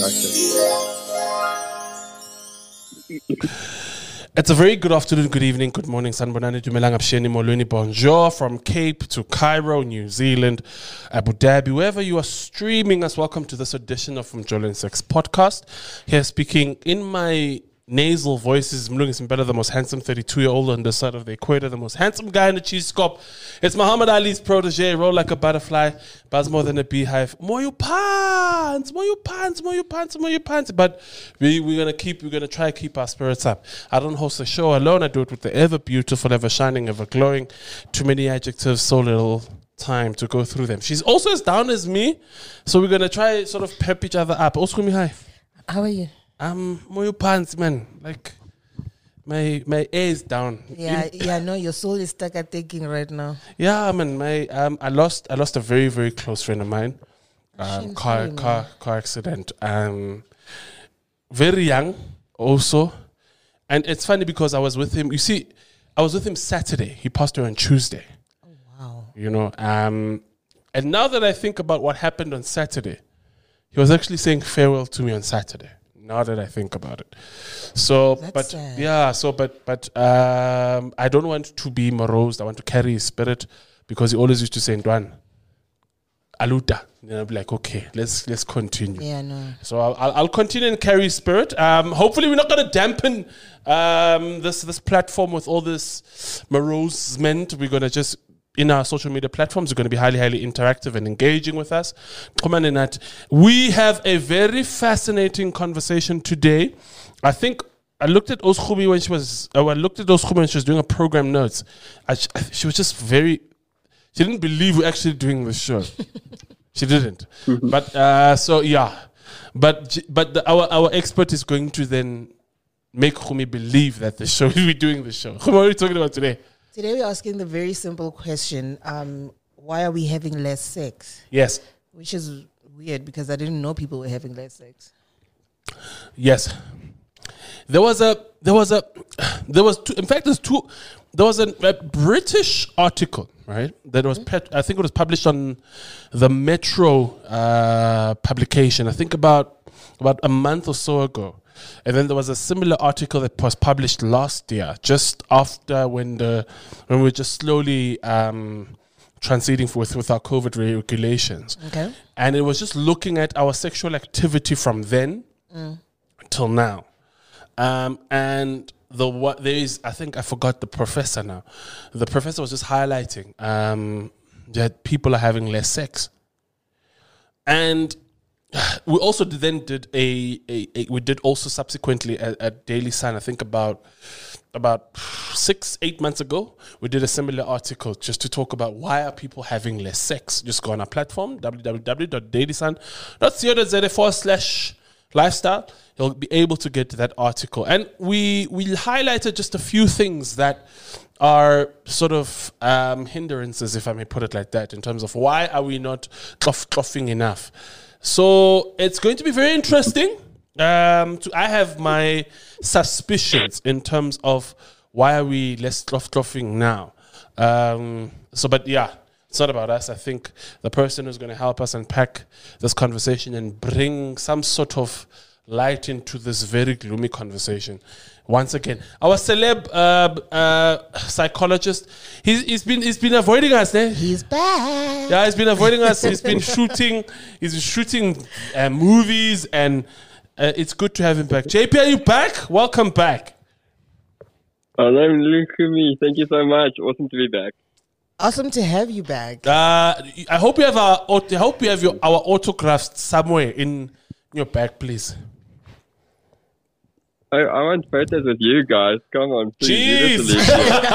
productive. It's a very good afternoon, good evening, good morning. Sanbonani Dumelang Absheni Molweni. Bonjour from Cape to Cairo, New Zealand, Abu Dhabi, wherever you are streaming us. Welcome to this edition of From Jolo and Sex podcast. Here speaking in my nasal voices, Mlungi Simpela, the most handsome 32-year-old on this side of the equator, the most handsome guy in the cheese scope. It's Muhammad Ali's protege, roll like a butterfly, buzz more than a beehive. More you pants. But we're gonna try to keep our spirits up. I don't host the show alone. I do it with the ever beautiful, ever shining, ever glowing. Too many adjectives, so little time to go through them. She's also as down as me, so we're gonna try sort of pep each other up. Oskumi, hi. How are you? More pants, man. Like my air is down. Yeah, no, your soul is stuck at thinking right now. Yeah, man. I lost a very, very close friend of mine. Car accident. Very young, also, and it's funny because I was with him. You see, I was with him Saturday. He passed away on Tuesday. Oh wow. You know, and now that I think about what happened on Saturday, he was actually saying farewell to me on Saturday. Now that I think about it, That's sad. I don't want to be morose. I want to carry his spirit because he always used to say, "Ndwan, aluta." And I'll be like, okay, let's continue. Yeah, no. So I'll continue and carry his spirit. Hopefully, we're not going to dampen this platform with all this morosement. We're going to just, in our social media platforms, we're going to be highly, highly interactive and engaging with us. We have a very fascinating conversation today. I think I looked at Oskumi when she was doing her program notes. She was just she didn't believe we're actually doing this show. She didn't. But our expert is going to then make Khumi believe that we're doing the show. Khumi, what are we talking about today? Today we're asking the very simple question, why are we having less sex? Yes. Which is weird because I didn't know people were having less sex. Yes. There was a British article, right? That was I think it was published on the Metro publication. I think about a month or so ago. And then there was a similar article that was published last year, just after when we were just slowly transiting with our COVID regulations. Okay. And it was just looking at our sexual activity from then till now. And there is, I think I forgot the professor now. The professor was just highlighting that people are having less sex. And we also did subsequently at Daily Sun, I think about 6-8 months ago, we did a similar article just to talk about why are people having less sex. Just go on our platform, www.dailysun.co.za/lifestyle. You'll be able to get to that article. And we highlighted just a few things that are sort of hindrances, if I may put it like that, in terms of why are we not cloffing enough. So it's going to be very interesting. I have my suspicions in terms of why are we less cloffing now. But yeah, it's not about us. I think the person who's going to help us unpack this conversation and bring some sort of light into this very gloomy conversation. Once again, our celeb psychologist, he's been avoiding us. He's back. Yeah, he's been avoiding us. He's been shooting movies, and it's good to have him back. JP, are you back? Welcome back. Oh, look at me. Thank you so much. Awesome to be back. Awesome to have you back. I hope you have our autographs somewhere in your bag, please. I want photos with you guys. Come on, please. Jeez.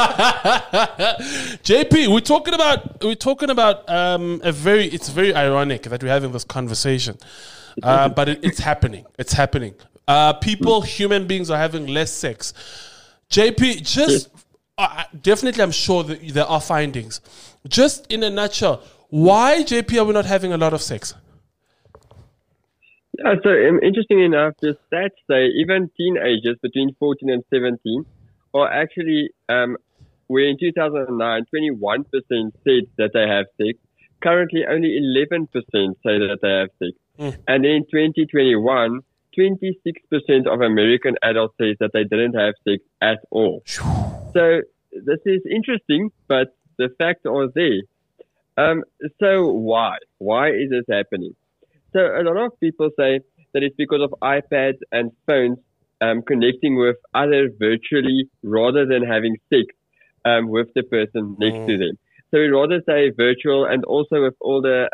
JP, we're talking about it's very ironic that we're having this conversation. But it's happening. It's happening. Human beings are having less sex. JP, definitely I'm sure that there are findings. Just in a nutshell, why, JP, are we not having a lot of sex? Yeah, so interesting enough, the stats say even teenagers between 14 and 17 are actually, where in 2009, 21% said that they have sex. Currently, only 11% say that they have sex. And in 2021, 26% of American adults say that they didn't have sex at all. So this is interesting, but the facts are there. So why? Why is this happening? So a lot of people say that it's because of iPads and phones connecting with others virtually rather than having sex with the person next to them. So we rather say virtual, and also with all the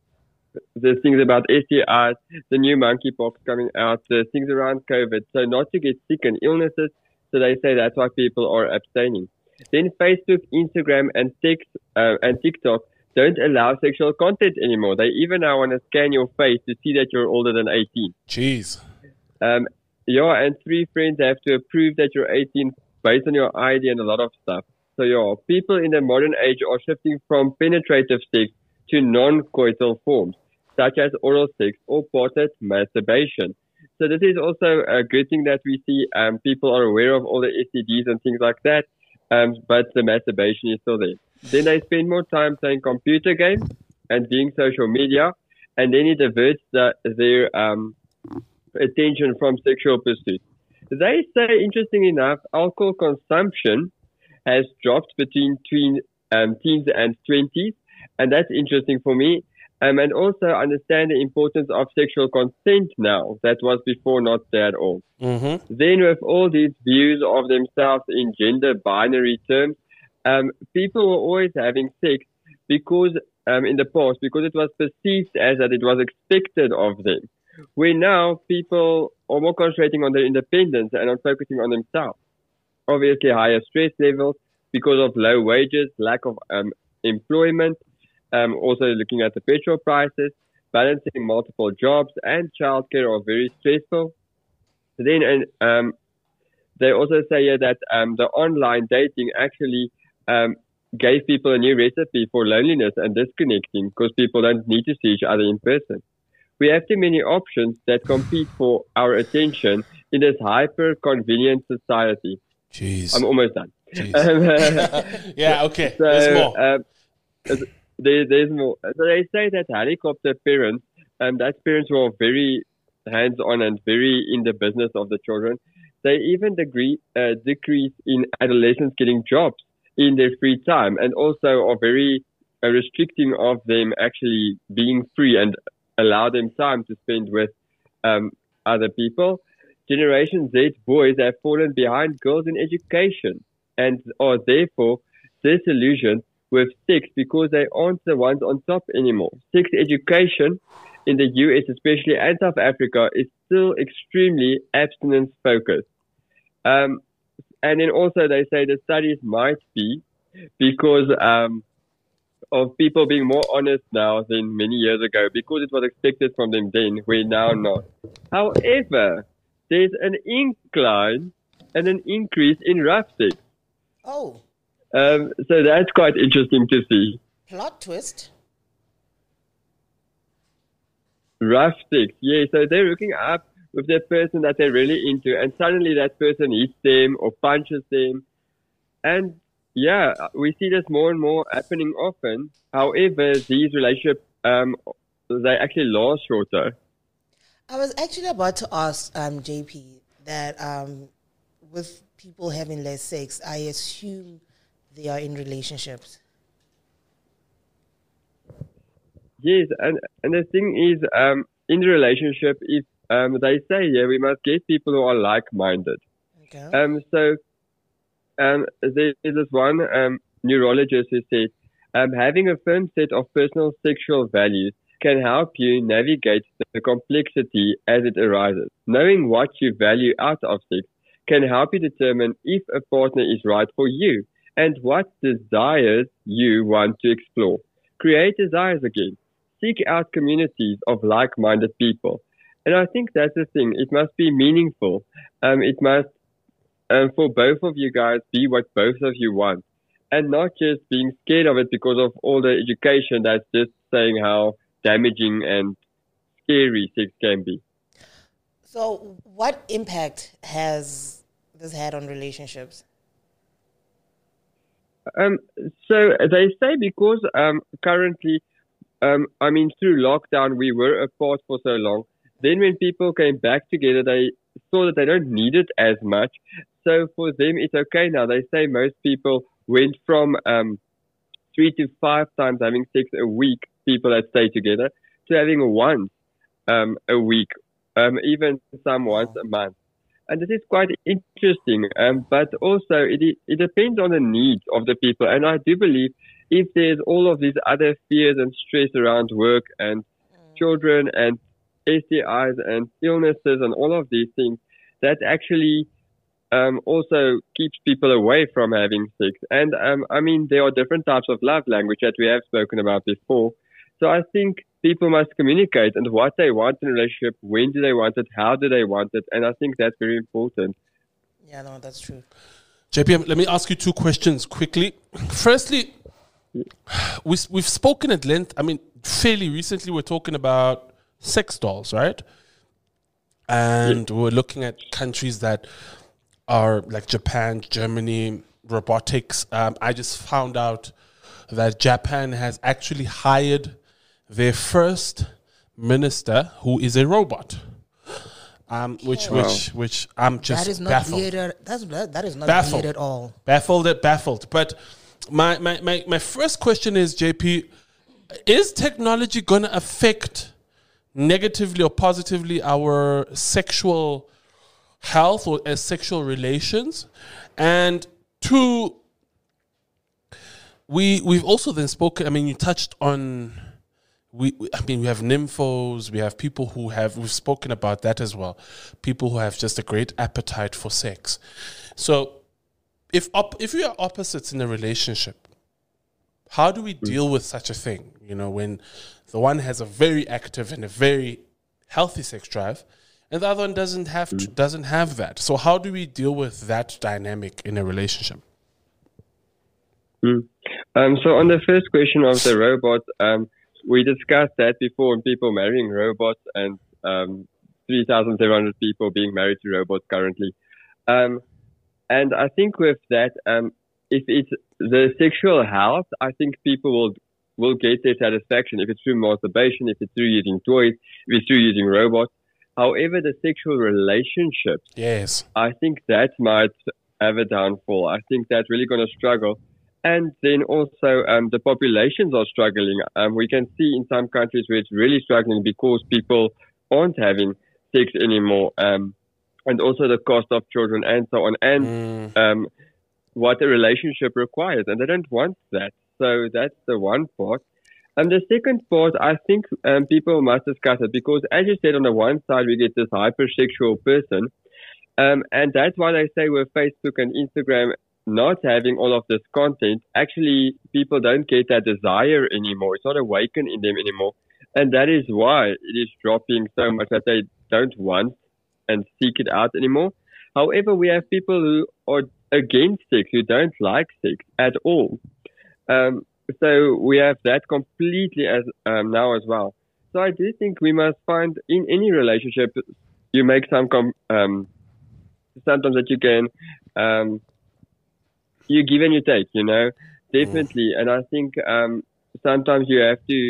things about STIs, the new monkeypox coming out, the things around COVID. So not to get sick and illnesses. So they say that's why people are abstaining. Then Facebook, Instagram, and TikTok don't allow sexual content anymore. They even now want to scan your face to see that you're older than 18. Jeez. Yeah, and 3 friends have to approve that you're 18 based on your ID and a lot of stuff. So yeah, people in the modern age are shifting from penetrative sex to non-coital forms, such as oral sex or partnered masturbation. So this is also a good thing that we see. People are aware of all the STDs and things like that, but the masturbation is still there. Then they spend more time playing computer games and doing social media, and then it diverts their attention from sexual pursuits. They say, interesting enough, alcohol consumption has dropped between teens and 20s, and that's interesting for me. And also understand the importance of sexual consent now. That was before not there at all. Mm-hmm. Then with all these views of themselves in gender binary terms, people were always having sex because in the past, because it was perceived as that it was expected of them. Where now people are more concentrating on their independence and on focusing on themselves. Obviously higher stress levels because of low wages, lack of employment, also looking at the petrol prices, balancing multiple jobs and childcare are very stressful. Then they also say here that the online dating actually gave people a new recipe for loneliness and disconnecting because people don't need to see each other in person. We have too many options that compete for our attention in this hyper-convenient society. Jeez. I'm almost done. Yeah, okay. So, There's more. There's more. So they say that helicopter parents, that parents who are very hands-on and very in the business of the children, they even decrease in adolescents getting jobs in their free time, and also are very restricting of them actually being free and allow them time to spend with other people. Generation Z boys have fallen behind girls in education and are therefore disillusioned with sex because they aren't the ones on top anymore. Sex education in the US especially and South Africa is still extremely abstinence focused. And then also they say the studies might be because of people being more honest now than many years ago because it was expected from them then, we're now not. However, there's an incline and an increase in rough sex. Oh. So that's quite interesting to see. Plot twist. Rough sex, yeah. So they're hooking up with the person that they're really into, and suddenly that person hits them or punches them. And yeah, we see this more and more happening often. However, these relationships, they actually last shorter. I was actually about to ask JP that with people having less sex, I assume they are in relationships. Yes, and the thing is, in the relationship, if they say, yeah, we must get people who are like-minded. Okay. So there is this one neurologist who said, having a firm set of personal sexual values can help you navigate the complexity as it arises. Knowing what you value out of sex can help you determine if a partner is right for you and what desires you want to explore. Create desires again. Seek out communities of like-minded people. And I think that's the thing. It must be meaningful. It must, for both of you guys, be what both of you want. And not just being scared of it because of all the education that's just saying how damaging and scary sex can be. So what impact has this had on relationships? So they say because currently I mean, through lockdown, we were apart for so long. Then when people came back together, they saw that they don't need it as much. So for them, it's okay now. They say most people went from 3 to 5 times having sex a week, people that stay together, to having once a week, even some once a month. And this is quite interesting, but also it depends on the needs of the people. And I do believe if there's all of these other fears and stress around work and children and STIs and illnesses and all of these things, that actually also keeps people away from having sex. And I mean, there are different types of love language that we have spoken about before. So I think people must communicate and what they want in a relationship, when do they want it, how do they want it, and I think that's very important. Yeah, no, that's true. JP, let me ask you 2 questions quickly. Firstly, we've spoken at length. I mean, fairly recently, we're talking about sex dolls, right? And we're looking at countries that are like Japan, Germany, robotics. I just found out that Japan has actually hired their first minister, who is a robot, which I'm just that is not baffled. weird. That is not Baffled. weird at all. Baffled. But my first question is, JP, is technology going to affect negatively or positively our sexual health or sexual relations? And 2, we've also then spoken. I mean, you touched on. We have nymphos. We have people who have. We've spoken about that as well. People who have just a great appetite for sex. So, if we are opposites in a relationship, how do we deal with such a thing? You know, when the one has a very active and a very healthy sex drive, and the other one doesn't have that. So, how do we deal with that dynamic in a relationship? So, on the first question of the robot, we discussed that before on people marrying robots and 3,700 people being married to robots currently. And I think with that, if it's the sexual health, I think people will get their satisfaction if it's through masturbation, if it's through using toys, if it's through using robots. However, the sexual relationship, yes, I think that might have a downfall. I think that's really going to struggle. And then also the populations are struggling. We can see in some countries where it's really struggling because people aren't having sex anymore. And also the cost of children and so on. And what a relationship requires. And they don't want that. So that's the one part. And the second part, I think people must discuss it because, as you said, on the one side, we get this hypersexual person. And that's why they say with Facebook and Instagram, not having all of this content, actually people don't get that desire anymore. It's not awakened in them anymore. And that is why it is dropping so much that they don't want and seek it out anymore. However, we have people who are against sex, who don't like sex at all. So we have that completely as now as well. So I do think we must find in any relationship, you make some sometimes that you can you give and you take, you know, definitely. And I think sometimes you have to,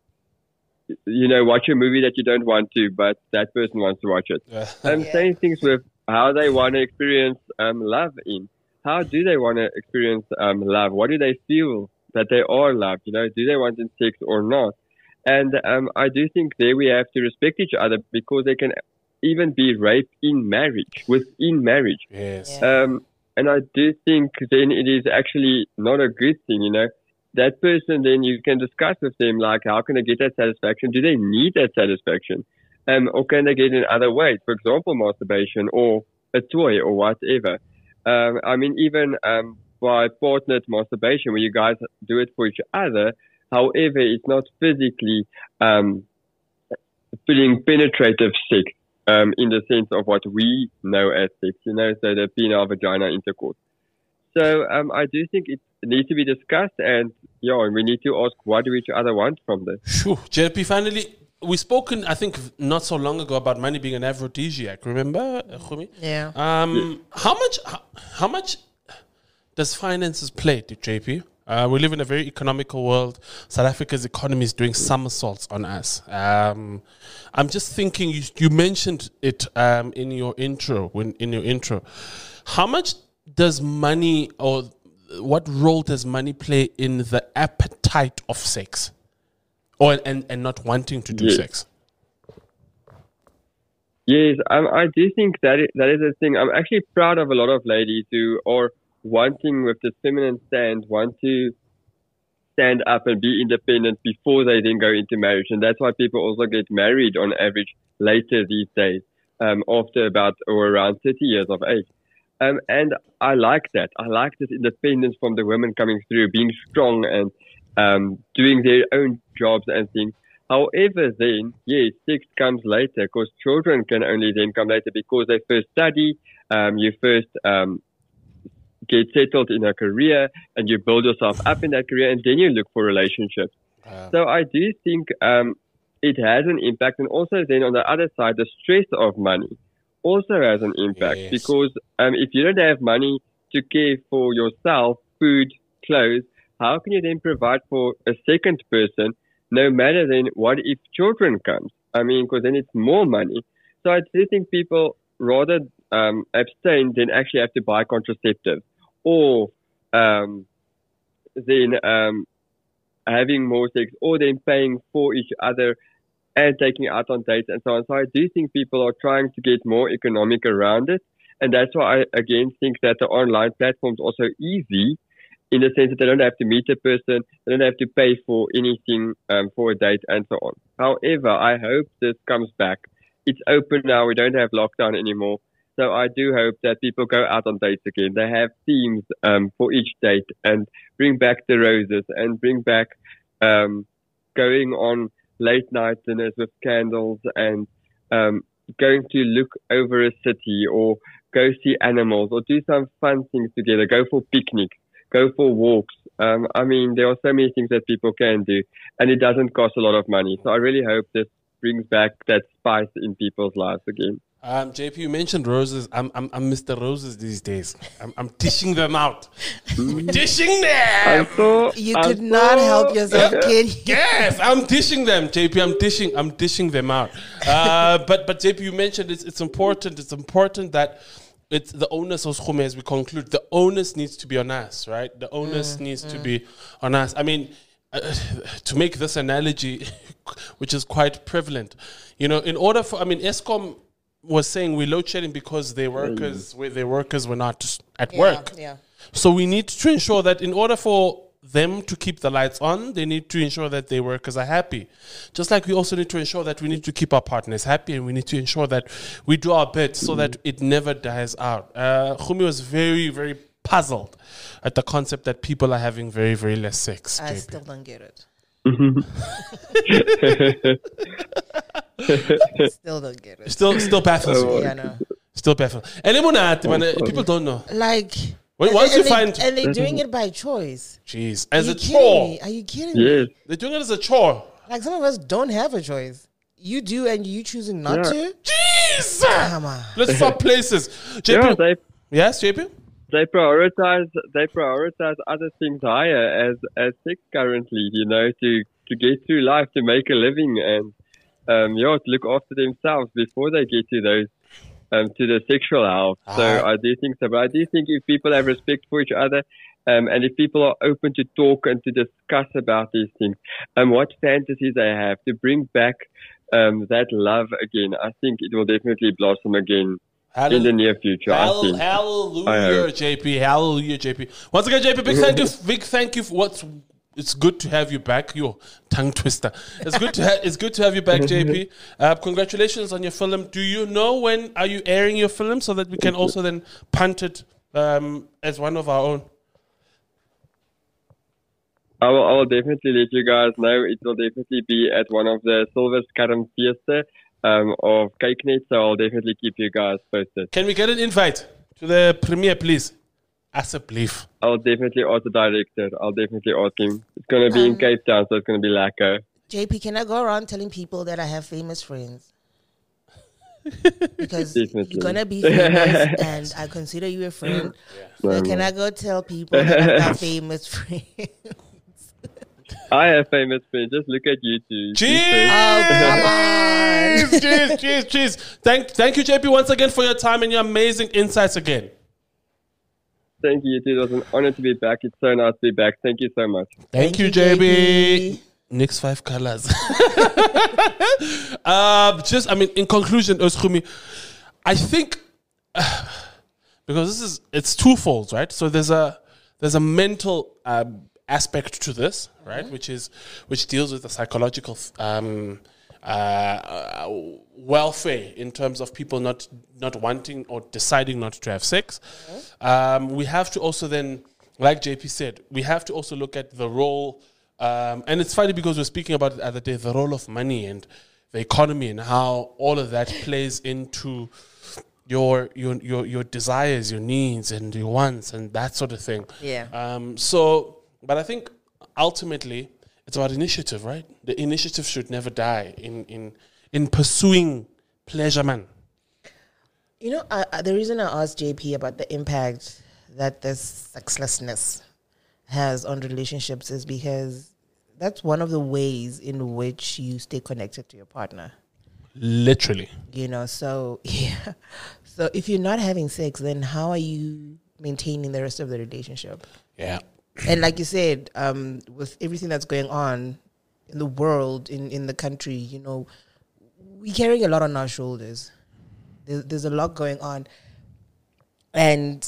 you know, watch a movie that you don't want to, but that person wants to watch it. Saying things with how they want to experience love in. How do they want to experience love? What do they feel that they are loved? You know, do they want in sex or not? And I do think there we have to respect each other because they can even be rape in marriage, within marriage. Yes. And I do think then it is actually not a good thing, you know. That person, then you can discuss with them, like, how can they get that satisfaction? Do they need that satisfaction? Or can they get it in other ways? For example, masturbation or a toy or whatever. I mean, even by partnered masturbation, where you guys do it for each other. However, it's not physically feeling penetrative sex. In the sense of what we know as sex, you know, so the penile vagina intercourse. So I do think it needs to be discussed, and we need to ask what do each other want from this. Sure. JP, finally, we spoken, I think, not so long ago about money being an aphrodisiac. Remember, Khumi? Yeah. How much does finances play, JP? We live in a very economical world. South Africa's economy is doing somersaults on us. I'm just thinking, you mentioned it in your intro. How much does money, or what role does money play in the appetite of sex, and not wanting to do sex? Yes, I do think that is a thing. I'm actually proud of a lot of ladies who are wanting, with this feminine stand, want to stand up and be independent before they then go into marriage. And that's why people also get married on average later these days, after about or around 30 years of age. And I like that. I like this independence from the women coming through, being strong and doing their own jobs and things. However, then, yes, sex comes later, because children can only then come later, because they first study, you first get settled in a career, and you build yourself up in that career, and then you look for relationships. So I do think it has an impact. And also then on the other side, the stress of money also has an impact, because if you don't have money to care for yourself, food, clothes, how can you then provide for a second person? No matter then what if children comes? I mean, because then it's more money. So I do think people rather abstain than actually have to buy contraceptives, or then having more sex, or then paying for each other and taking out on dates and so on. So I do think people are trying to get more economic around it. And that's why I, again, think that the online platforms are so easy, in the sense that they don't have to meet a person, they don't have to pay for anything for a date and so on. However, I hope this comes back. It's open now. We don't have lockdown anymore. So I do hope that people go out on dates again. They have themes for each date, and bring back the roses, and bring back going on late night dinners with candles, and going to look over a city, or go see animals, or do some fun things together, go for picnics, go for walks. I mean, there are so many things that people can do, and it doesn't cost a lot of money. So I really hope this brings back that spice in people's lives again. JP, you mentioned roses. I'm Mr. Roses these days. I'm dishing them out. Dishing them. You could not help yourself, kid. Yes, I'm dishing them, JP. I'm dishing them out. But JP, you mentioned it's important. It's important that it's the onus of Khume, as we conclude. The onus needs to be on us, right? The onus needs to be on us. I mean, to make this analogy, which is quite prevalent, in order for, Eskom was saying we're load shedding because their workers were not at work. Yeah. So we need to ensure that in order for them to keep the lights on, they need to ensure that their workers are happy. Just like we also need to ensure that we need to keep our partners happy, and we need to ensure that we do our bit so that it never dies out. Khume was very, very puzzled at the concept that people are having very, very less sex. I still don't get it. Still don't get it. Still baffles you. Yeah, no. Still baffles. And people don't know. Like, once you find, and they're doing it by choice. Jeez, as a chore. Are you kidding me? Yes. They're doing it as a chore. Like, some of us don't have a choice. You do, and you choosing not to. Jeez. Come on. Let's swap places. JP. Yes, JP. They prioritize other things higher as sex currently, to get through life, to make a living, and to look after themselves before they get to those to the sexual health. So I do think so. But I do think if people have respect for each other, and if people are open to talk and to discuss about these things, what fantasies they have, to bring back that love again, I think it will definitely blossom again. In the near future, I think. Hallelujah, JP. Hallelujah, JP. Once again, JP, big thank you for it's good to have you back. Your tongue twister. It's good to have you back, JP. Congratulations on your film. Do you know when are you airing your film, so that we can also then punt it as one of our own? I will definitely let you guys know. It will definitely be at one of the Silver Scarm Fiesta of CakeNet, so I'll definitely keep you guys posted. Can we get an invite to the premiere, please? As a belief. I'll definitely ask the director. I'll definitely ask him. It's going to be in Cape Town, so it's going to be lacquer. JP, can I go around telling people that I have famous friends? Because Definitely. you're gonna be famous, and I consider you a friend. So can I go tell people that I've got famous friends? I have famous friends. Just look at YouTube. Cheers! Oh, come on. Cheers. Thank you, JP, once again for your time and your amazing insights again. Thank you. It was an honor to be back. It's so nice to be back. Thank you so much. Thank you, JB. Next 5 colors. In conclusion, Oskumi, I think because it's twofold, right? So there's a mental aspect to this, right? Which deals with the psychological welfare in terms of people not wanting or deciding not to have sex. We have to also then, like JP said, we have to also look at the role. And it's funny because we're speaking about it the other day, the role of money and the economy and how all of that plays into your desires, your needs, and your wants, and that sort of thing. Yeah. But I think ultimately it's about initiative, right? The initiative should never die in pursuing pleasure, man. You know, the reason I asked JP about the impact that this sexlessness has on relationships is because that's one of the ways in which you stay connected to your partner. Literally. You know, so yeah. So if you're not having sex, then how are you maintaining the rest of the relationship? Yeah. And like you said, with everything that's going on in the world, in the country, you know, we're carrying a lot on our shoulders. There's a lot going on. And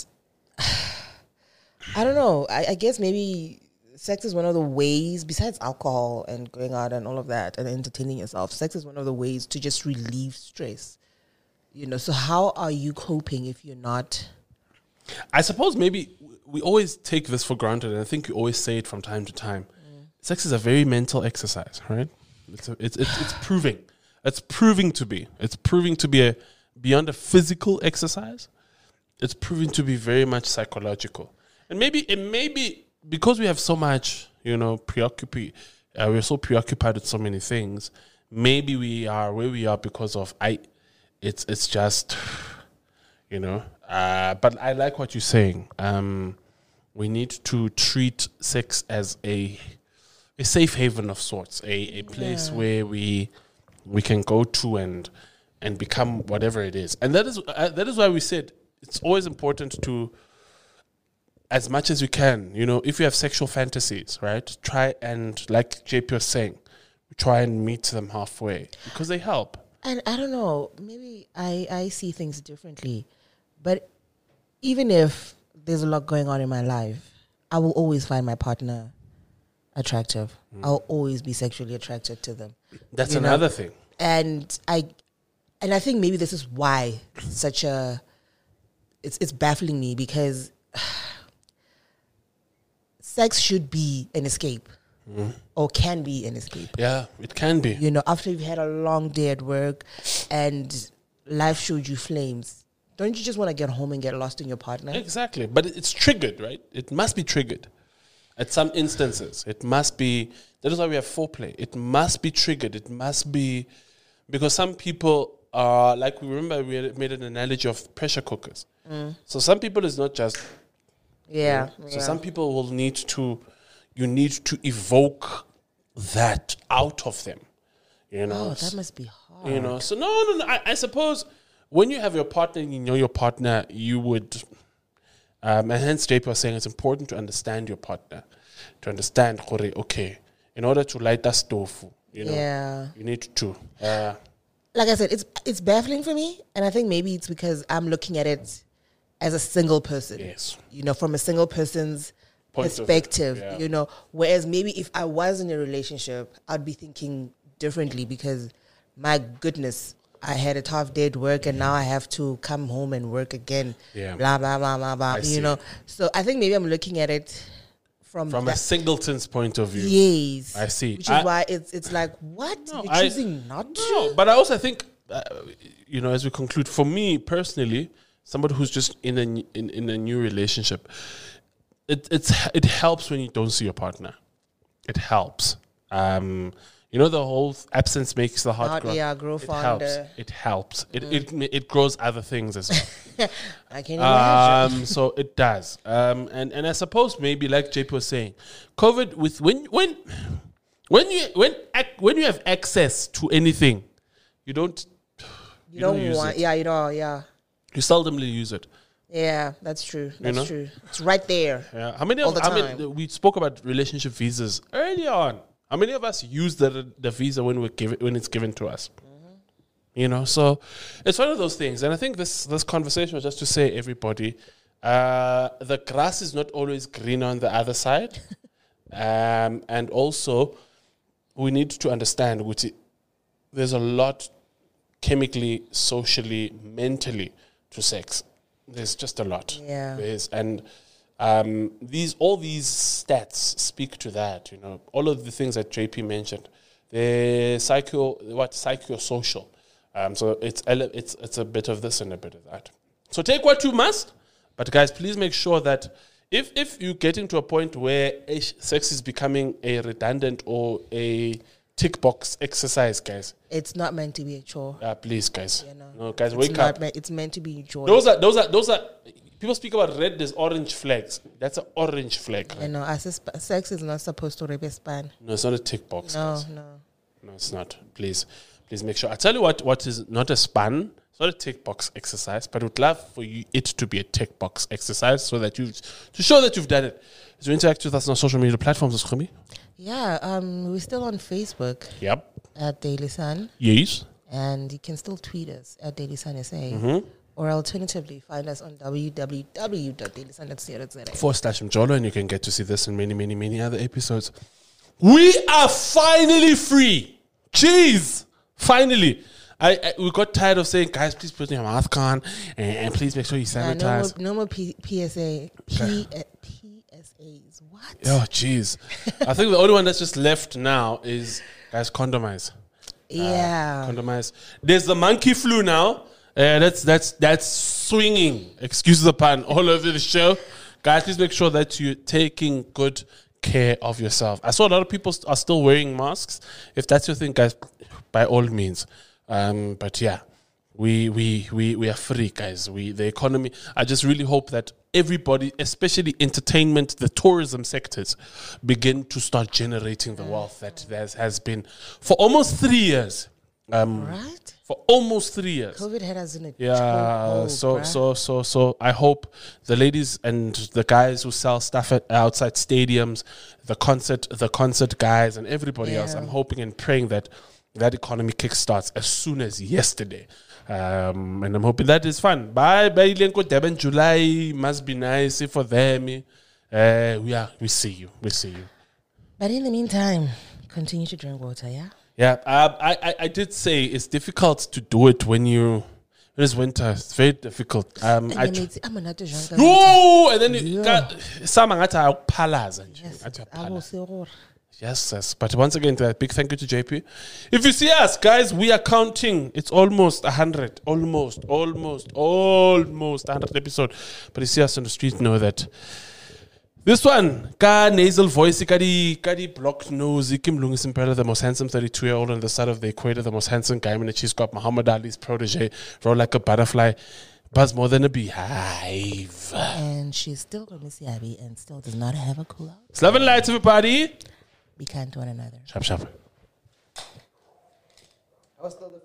I don't know. I guess maybe sex is one of the ways, besides alcohol and going out and all of that and entertaining yourself, sex is one of the ways to just relieve stress. You know, so how are you coping if you're not? I suppose maybe we always take this for granted, and I think you always say it from time to time. Sex is a very mental exercise, right? It's proving. It's proving to be. It's proving to be beyond a physical exercise. It's proving to be very much psychological. And maybe because we have so much, you know, we're so preoccupied with so many things. Maybe we are where we are because of it's just, you know. But I like what you're saying. We need to treat sex as a safe haven of sorts, a place where we can go to and become whatever it is. And that is why we said it's always important to, as much as you can, you know, if you have sexual fantasies, right, try and, like JP was saying, try and meet them halfway because they help. And I don't know, maybe I see things differently. But even if there's a lot going on in my life, I will always find my partner attractive. I'll always be sexually attracted to them. That's another thing. And I think maybe this is why it's baffling me, because sex should be an escape or can be an escape. Yeah, it can be. You know, after you've had a long day at work and life showed you flames, don't you just want to get home and get lost in your partner? Exactly. But it's triggered, right? It must be triggered. At some instances, it must be. That is why we have foreplay. It must be triggered. It must be, because some people are, like, we remember we made an analogy of pressure cookers. So some people is not just. Yeah. So some people will need to, you need to evoke that out of them. You know. Oh, that must be hard. You know. So no. I suppose when you have your partner and you know your partner, you would. And hence JP was saying it's important to understand your partner, to understand, okay, in order to light that stove, you know, you need to. Like I said, it's baffling for me, and I think maybe it's because I'm looking at it as a single person. Yes. You know, from a single person's perspective, you know, whereas maybe if I was in a relationship, I'd be thinking differently, because my goodness, I had a tough day at work and now I have to come home and work again. Yeah. Blah, blah, blah, blah, blah. You know, so I think maybe I'm looking at it from a singleton's point of view. Yes. I see. Which is why it's like, what? No, you're choosing not to? No, but I also think, you know, as we conclude, for me personally, somebody who's just in a new relationship, it helps when you don't see your partner. It helps. You know, the whole absence makes the heart grow. Yeah, grow It fonder. helps. It grows other things as well. I can imagine. So it does. And I suppose maybe like JP was saying, COVID with when you have access to anything, you don't use it. Yeah, you don't. Yeah, You seldomly use it. yeah, that's true. That's know? true. It's right there. Yeah. We spoke about relationship visas early on. How many of us use the visa when it's given to us? You know, so it's one of those things. And I think this conversation was just to say, everybody, the grass is not always green on the other side. And also, we need to understand which there's a lot chemically, socially, mentally to sex. There's just a lot. Yeah. And all these stats speak to that. You know, all of the things that JP mentioned, the psychosocial. So it's a bit of this and a bit of that. So take what you must, but guys, please make sure that if you're getting to a point where sex is becoming a redundant or a tick box exercise, guys, it's not meant to be a chore. please, guys, You know, no, guys, it's wake up. It's meant to be enjoyed. Those are. People speak about red as orange flags. That's an orange flag. Right? You know, sex is not supposed to rip a span. No, it's not a tick box. No, guys. no. No, it's not. Please make sure. I tell you what is not a span. It's not a tick box exercise, but would love for it to be a tick box exercise so that to show that you've done it. So interact with us on our social media platforms, Khumi. Yeah, we're still on Facebook Yep. at Daily Sun, Yes. and you can still tweet us at Daily Sun SA, Mm-hmm. or alternatively find us on www.dailysun.co.za. /Mjolo, and you can get to see this and many, many, many other episodes. We are finally free. Jeez. Finally. We got tired of saying, guys, please put your mask on and please make sure you sanitize. No more PSAs. What? Oh, jeez. I think the only one that's just left now is, guys, condomize. Yeah. Condomize. There's the monkey flu now. That's swinging, excuse the pun, all over the show. Guys, please make sure that you're taking good care of yourself. I saw a lot of people are still wearing masks. If that's your thing, guys, by all means. But yeah, we are free, guys. The economy. I just really hope that everybody, especially entertainment, the tourism sectors, begin to start generating the wealth that there has been for almost 3 years. Right? For almost 3 years. COVID had us in a Yeah, chokehold, so I hope the ladies and the guys who sell stuff outside stadiums, the concert guys and everybody else, I'm hoping and praying that economy kickstarts as soon as yesterday. And I'm hoping that is fun. Bye, Durban, July must be nice for them. We see you. But in the meantime, continue to drink water, yeah? Yeah, I did say it's difficult to do it when it's winter. It's very difficult. I'm not to drink. No, and then you got some palaza. Yes. But once again, a big thank you to JP. If you see us, guys, we are counting. It's almost 100. Almost 100 episode. But you see us on the street, know that this one, nasal voice, blocked nose, Kim Lungi Simpela, the most handsome 32-year-old on the side of the equator, the most handsome guy in the cheese got Muhammad Ali's protege, roll like a butterfly, buzz more than a beehive. And she's still going to see Abby and still does not have a cool out. It's love and light, everybody. Be kind to one another. Sharp.